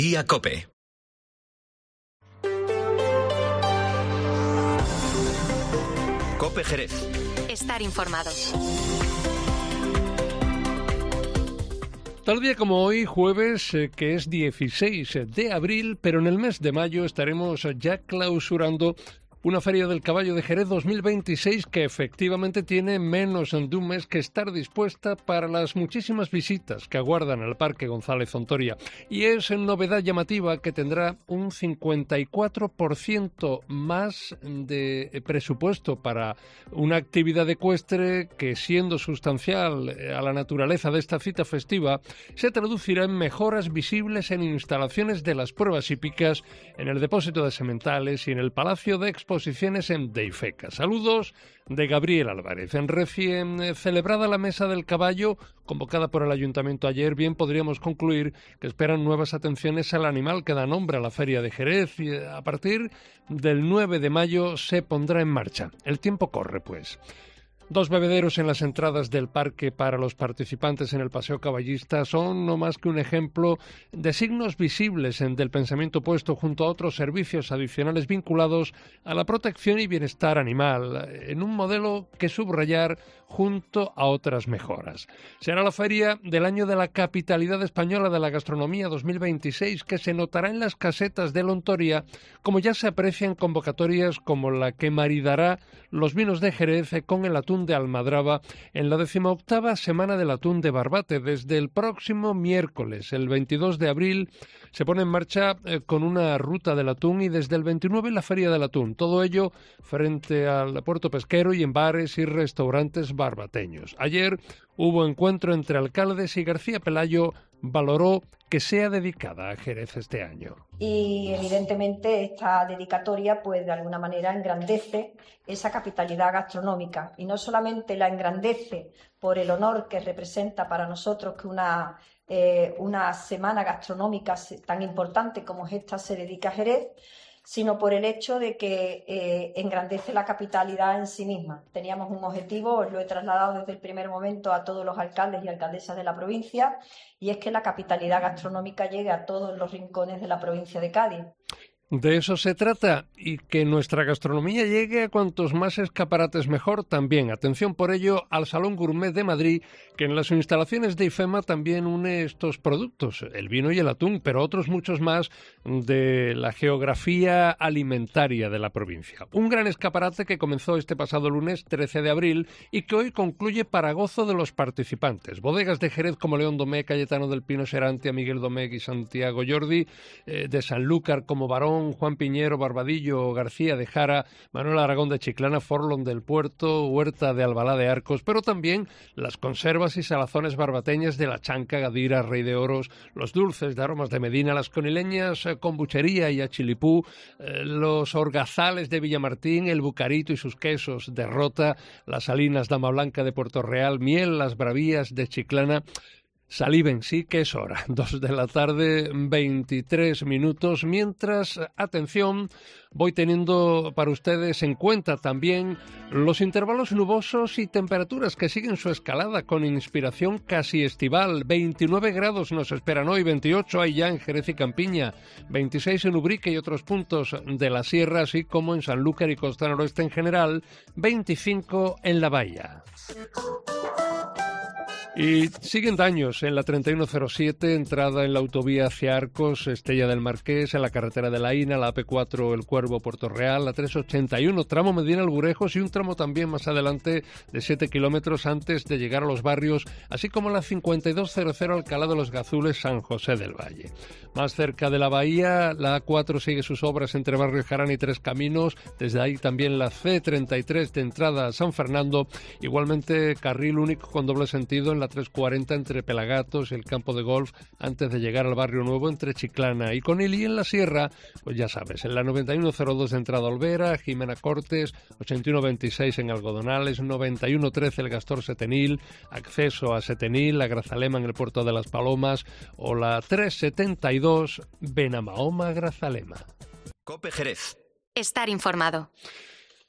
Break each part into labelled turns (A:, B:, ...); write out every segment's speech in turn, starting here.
A: Día COPE. COPE Jerez.
B: Estar informados.
C: Tal día como hoy, jueves, que es 16 de abril, pero en el mes de mayo estaremos ya clausurando una Feria del Caballo de Jerez 2026 que efectivamente tiene menos de un mes que estar dispuesta para las muchísimas visitas que aguardan al Parque González Ontoria. Y es novedad llamativa que tendrá un 54% más de presupuesto para una actividad ecuestre que, siendo sustancial a la naturaleza de esta cita festiva, se traducirá en mejoras visibles en instalaciones de las pruebas hípicas, en el depósito de sementales y en el Palacio de Exposiciones en Deifeca. Saludos de Gabriel Álvarez. En recién celebrada la Mesa del Caballo, convocada por el Ayuntamiento ayer, bien podríamos concluir que esperan nuevas atenciones al animal que da nombre a la Feria de Jerez y a partir del 9 de mayo se pondrá en marcha. El tiempo corre, pues. 2 bebederos en las entradas del parque para los participantes en el paseo caballista son no más que un ejemplo de signos visibles del pensamiento puesto junto a otros servicios adicionales vinculados a la protección y bienestar animal, en un modelo que subrayar junto a otras mejoras. Será la feria del año de la Capitalidad Española de la Gastronomía 2026 que se notará en las casetas de Ontoria, como ya se aprecia en convocatorias como la que maridará los vinos de Jerez con el atún de Almadraba en la 18ª Semana del Atún de Barbate. Desde el próximo miércoles, el 22 de abril, se pone en marcha con una ruta del atún y desde el 29 la Feria del Atún. Todo ello frente al puerto pesquero y en bares y restaurantes barbateños. Ayer hubo encuentro entre alcaldes y García Pelayo valoró que sea dedicada a Jerez este año.
D: Y evidentemente esta dedicatoria pues de alguna manera engrandece esa capitalidad gastronómica y no solamente la engrandece por el honor que representa para nosotros que una semana gastronómica tan importante como esta se dedica a Jerez, sino por el hecho de que engrandece la capitalidad en sí misma. Teníamos un objetivo, os lo he trasladado desde el primer momento a todos los alcaldes y alcaldesas de la provincia, y es que la capitalidad gastronómica llegue a todos los rincones de la provincia de Cádiz.
C: De eso se trata, y que nuestra gastronomía llegue a cuantos más escaparates mejor también. Atención por ello al Salón Gourmet de Madrid, que en las instalaciones de IFEMA también une estos productos, el vino y el atún, pero otros muchos más de la geografía alimentaria de la provincia. Un gran escaparate que comenzó este pasado lunes 13 de abril y que hoy concluye para gozo de los participantes. Bodegas de Jerez como León Domé, Cayetano del Pino Serantia, Miguel Domecq y Santiago Jordi, de Sanlúcar como Barón, Juan Piñero, Barbadillo, García de Jara, Manuel Aragón de Chiclana, Forlón del Puerto, Huerta de Albalá de Arcos, pero también las conservas y salazones barbateñas de La Chanca, Gadira, Rey de Oros, los dulces de aromas de Medina, las conileñas con buchería y achilipú, los orgazales de Villamartín, el bucarito y sus quesos de Rota, las salinas Dama Blanca de Puerto Real, miel, las bravías de Chiclana. Saliven, sí que es hora, 2 de la tarde, 23 minutos, mientras, atención, voy teniendo para ustedes en cuenta también los intervalos nubosos y temperaturas que siguen su escalada con inspiración casi estival. 29 grados nos esperan hoy, 28 hay ya en Jerez y Campiña, 26 en Ubrique y otros puntos de la sierra, así como en Sanlúcar y Costa Noroeste en general, 25 en la Bahía. Y siguen daños en la 3107, entrada en la autovía hacia Arcos, Estella del Marqués, en la carretera de la Ina, la AP4 El Cuervo, Puerto Real, la 381, tramo Medina Alburejos y un tramo también más adelante de 7 kilómetros antes de llegar a los barrios, así como la 5200 Alcalá de los Gazules, San José del Valle. Más cerca de la bahía, la A4 sigue sus obras entre Barrio Jarana y Tres Caminos, desde ahí también la C33 de entrada a San Fernando, igualmente carril único con doble sentido en la 340 entre Pelagatos y el campo de golf antes de llegar al Barrio Nuevo entre Chiclana y Conil, y en la sierra, pues ya sabes, en la 9102 de entrada a Olvera, Jimena Cortes, 8126 en Algodonales, 9113 el Gastor Setenil, acceso a Setenil, la Grazalema en el Puerto de las Palomas o la 372 Benamahoma Grazalema.
A: COPE Jerez.
B: Estar informado.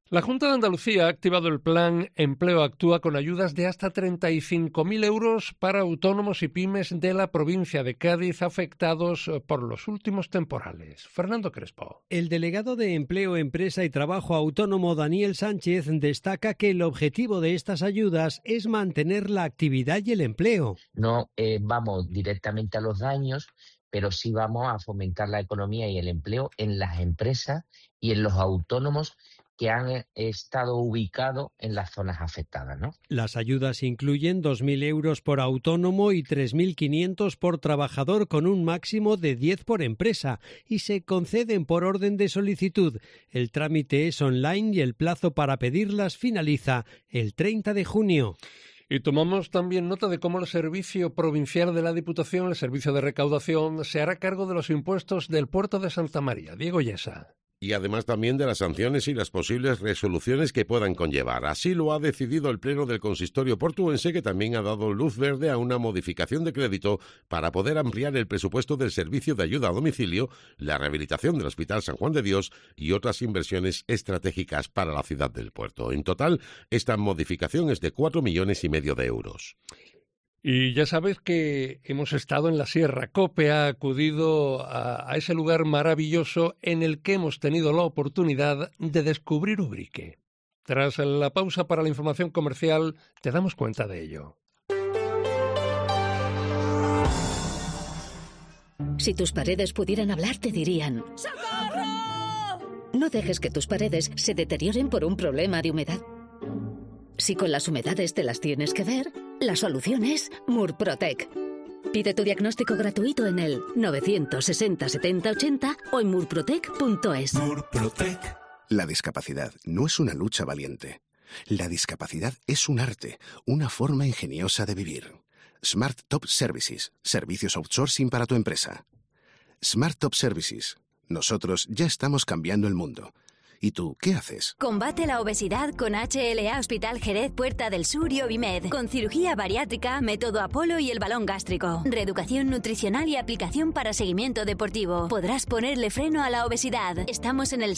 C: La Junta de Andalucía ha activado el plan Empleo Actúa con ayudas de hasta 35.000 euros para autónomos y pymes de la provincia de Cádiz afectados por los últimos temporales. Fernando Crespo.
E: El delegado de Empleo, Empresa y Trabajo Autónomo, Daniel Sánchez, destaca que el objetivo de estas ayudas es mantener la actividad y el empleo.
F: No vamos directamente a los daños, pero sí vamos a fomentar la economía y el empleo en las empresas y en los autónomos que han estado ubicados en las zonas afectadas, ¿no?
E: Las ayudas incluyen 2.000 euros por autónomo y 3.500 por trabajador, con un máximo de 10 por empresa, y se conceden por orden de solicitud. El trámite es online y el plazo para pedirlas finaliza el 30 de junio.
C: Y tomamos también nota de cómo el Servicio Provincial de la Diputación, el Servicio de Recaudación, se hará cargo de los impuestos del puerto de Santa María. Diego Yesa.
G: Y además también de las sanciones y las posibles resoluciones que puedan conllevar. Así lo ha decidido el Pleno del Consistorio portuense, que también ha dado luz verde a una modificación de crédito para poder ampliar el presupuesto del servicio de ayuda a domicilio, la rehabilitación del Hospital San Juan de Dios y otras inversiones estratégicas para la ciudad del puerto. En total, esta modificación es de 4,5 millones de euros.
C: Y ya sabes que hemos estado en la Sierra. COPE ha acudido a ese lugar maravilloso en el que hemos tenido la oportunidad de descubrir Ubrique. Tras la pausa para la información comercial, te damos cuenta de ello.
H: Si tus paredes pudieran hablar, te dirían:
B: ¡Socorro!
H: No dejes que tus paredes se deterioren por un problema de humedad. Si con las humedades te las tienes que ver, la solución es Murprotec. Pide tu diagnóstico gratuito en el 960 70 80 o en murprotec.es.
I: Murprotec. La discapacidad no es una lucha valiente. La discapacidad es un arte, una forma ingeniosa de vivir. Smart Top Services, servicios outsourcing para tu empresa. Smart Top Services. Nosotros ya estamos cambiando el mundo. ¿Y tú qué haces?
B: Combate la obesidad con HLA Hospital Jerez Puerta del Sur y Ovimed, con cirugía bariátrica, método Apolo y el balón gástrico, reeducación nutricional y aplicación para seguimiento deportivo. Podrás ponerle freno a la obesidad. Estamos en el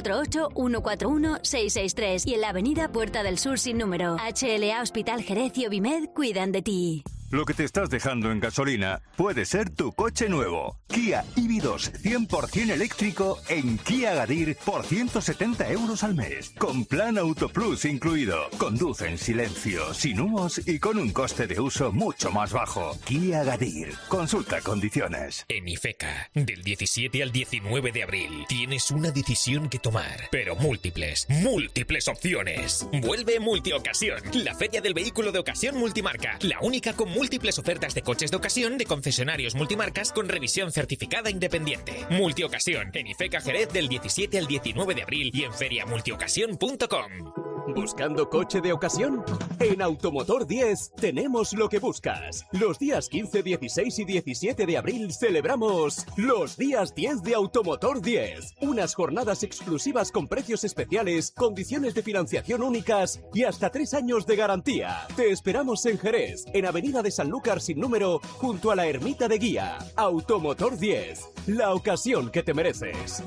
B: 648-141-663 y en la avenida Puerta del Sur sin número. HLA Hospital Jerez y Ovimed cuidan de ti.
J: Lo que te estás dejando en gasolina puede ser tu coche nuevo. Kia EV2 100% eléctrico en Kia Agadir por 170 euros al mes. Con plan Auto Plus incluido. Conduce en silencio, sin humos y con un coste de uso mucho más bajo. Kia Agadir. Consulta condiciones.
K: En Ifeca, del 17 al 19 de abril, tienes una decisión que tomar, pero múltiples opciones. Vuelve Multiocasión, la feria del vehículo de ocasión multimarca, la única con múltiples ofertas de coches de ocasión de concesionarios multimarcas con revisión certificada independiente. Multiocasión, en Ifeca Jerez del 17 al 19 de abril y en feriamultiocasión.com.
L: ¿Buscando coche de ocasión? En Automotor 10 tenemos lo que buscas. Los días 15, 16 y 17 de abril celebramos los días 10 de Automotor 10. Unas jornadas exclusivas con precios especiales, condiciones de financiación únicas y hasta 3 años de garantía. Te esperamos en Jerez, en Avenida de Sanlúcar sin número, junto a la Ermita de Guía. Automotor 10, la ocasión que te mereces.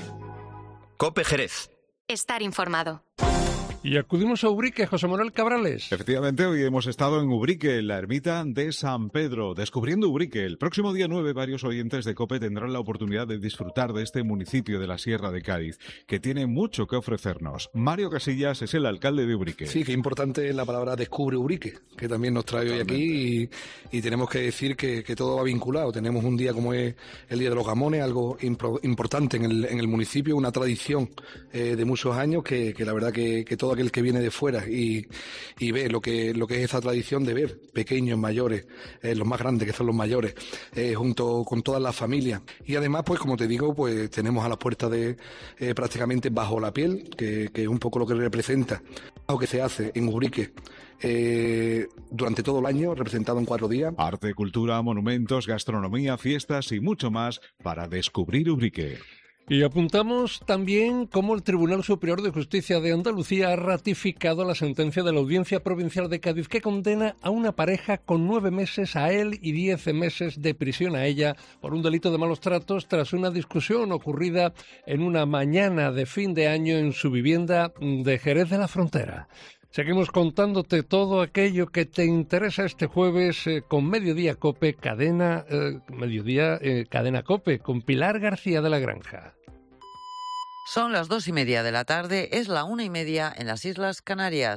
A: COPE Jerez.
B: Estar informado.
C: Y acudimos a Ubrique, José Manuel Cabrales.
M: Efectivamente, hoy hemos estado en Ubrique, en la ermita de San Pedro, descubriendo Ubrique. El próximo día 9, varios oyentes de COPE tendrán la oportunidad de disfrutar de este municipio de la Sierra de Cádiz, que tiene mucho que ofrecernos. Mario Casillas es el alcalde de Ubrique.
N: Sí, qué importante es la palabra descubre Ubrique, que también nos trae hoy aquí, y tenemos que decir que todo va vinculado. Tenemos un día como es el Día de los Gamones, algo importante en el municipio, una tradición de muchos años que la verdad que todo aquel que viene de fuera y ve lo que es esa tradición de ver pequeños, mayores, los más grandes que son los mayores, junto con todas las familias. Y además, pues como te digo, pues tenemos a las puertas de prácticamente Bajo la Piel, que es un poco lo que representa lo que se hace en Ubrique durante todo el año, representado en 4 días.
M: Arte, cultura, monumentos, gastronomía, fiestas y mucho más para descubrir Ubrique.
C: Y apuntamos también cómo el Tribunal Superior de Justicia de Andalucía ha ratificado la sentencia de la Audiencia Provincial de Cádiz que condena a una pareja con 9 meses a él y 10 meses de prisión a ella por un delito de malos tratos tras una discusión ocurrida en una mañana de fin de año en su vivienda de Jerez de la Frontera. Seguimos contándote todo aquello que te interesa este jueves con Mediodía Cope, Cadena Cope, con Pilar García de la Granja.
O: Son las 2:30 de la tarde, es la 1:30 en las Islas Canarias.